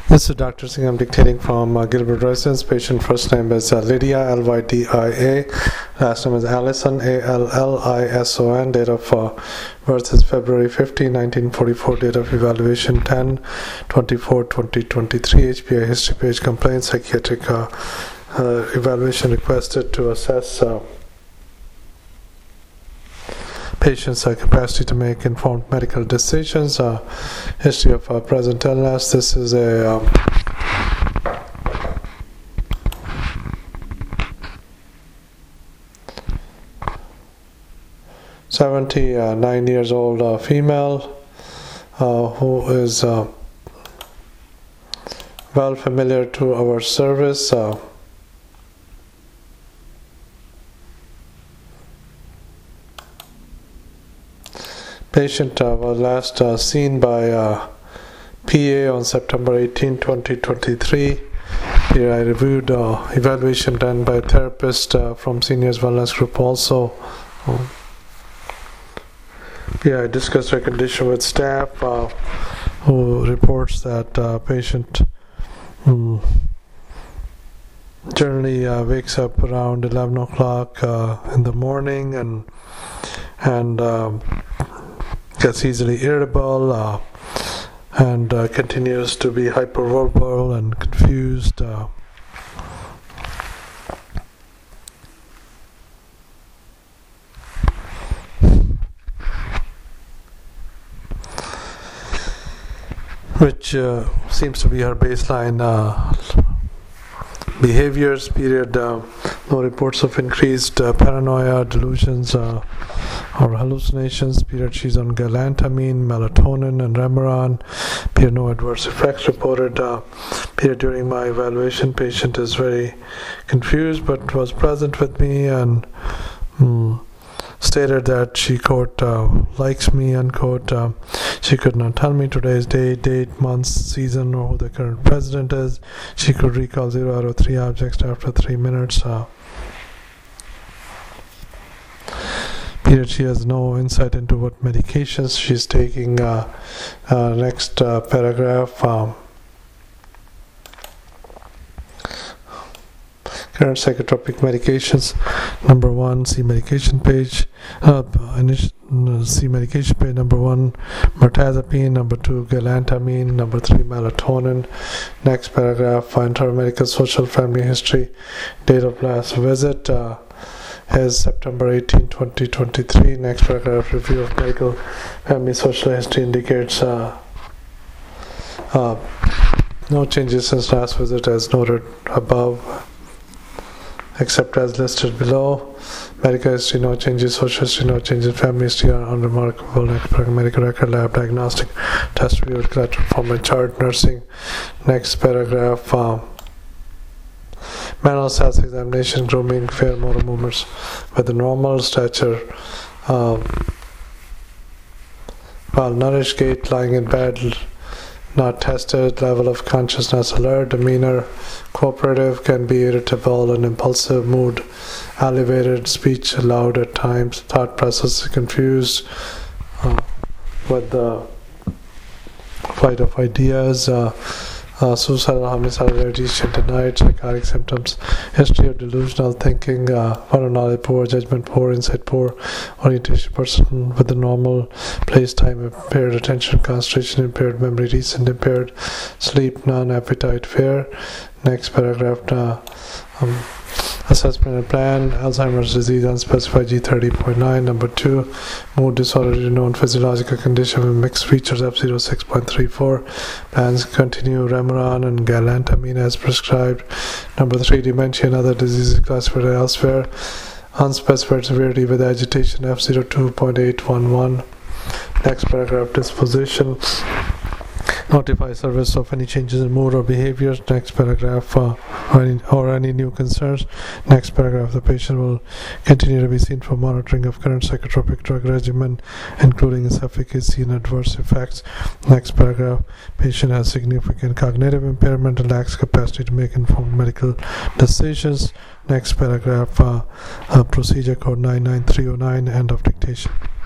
This is Dr. Singh. I'm dictating from Gilbert Residence. Patient first name is Lydia, Lydia. Last name is Allison, Allison. Date of birth is February 15, 1944. Date of evaluation 10/24/2023. HPI history page. Complaint psychiatric evaluation requested to assess patient's capacity to make informed medical decisions. History of present illness. This is a 79 years old female who is well familiar to our service. Patient was last seen by PA on September 18, 2023. Here I reviewed evaluation done by a therapist from Seniors Wellness Group also. I discussed her condition with staff who reports that patient generally wakes up around 11 o'clock in the morning and gets easily irritable and continues to be hyperverbal and confused. Which seems to be her baseline behaviors. Period. No reports of increased paranoia, delusions, or hallucinations. Period. She's on galantamine, melatonin, and Remeron. Period. No adverse effects reported. Period. During my evaluation, patient is very confused, but was present with me and stated that she, quote, likes me, unquote. She could not tell me today's date, month, season, or who the current president is. She could recall 0 out of 3 objects after 3 minutes. Period. She has no insight into what medications she's taking. Next paragraph. Current psychotropic medications. Number 1, see medication page. See medication page. Number 1, mirtazapine. Number 2, galantamine. Number 3, melatonin. Next paragraph. Enter medical, social, family history. Date of last visit is September 18, 2023. Next paragraph. Review of medical, family, social history indicates no changes since last visit as noted above, except as listed below. Medical history, no changes. Social history, no changes. Family history are unremarkable. Medical record, lab diagnostic, test review, collateral form and chart. Nursing. Next paragraph. Mental health examination, grooming, fair motor movements with a normal stature, well-nourished gait, lying in bed, not tested, level of consciousness alert, demeanor cooperative, can be irritable and impulsive, mood elevated, speech loud at times, thought process confused with the flight of ideas, suicidal, homicidal, agitation denied, psychotic symptoms, history of delusional thinking, motor knowledge poor, judgment poor, insight poor, orientation person with the normal place time impaired, attention concentration impaired, memory recent impaired, sleep none, appetite fair. Next paragraph. Assessment and plan. Alzheimer's disease unspecified G30.9. Number 2, mood disorder, known physiological condition with mixed features F06.34. Plans continue Remeron and galantamine as prescribed. Number 3, dementia and other diseases classified elsewhere. Unspecified severity with agitation F02.811. Next paragraph. Disposition. Notify service of any changes in mood or behaviors. Next paragraph. Or any new concerns. Next paragraph. The patient will continue to be seen for monitoring of current psychotropic drug regimen, including its efficacy and adverse effects. Next paragraph. Patient has significant cognitive impairment and lacks capacity to make informed medical decisions. Next paragraph. Procedure code 99309. End of dictation.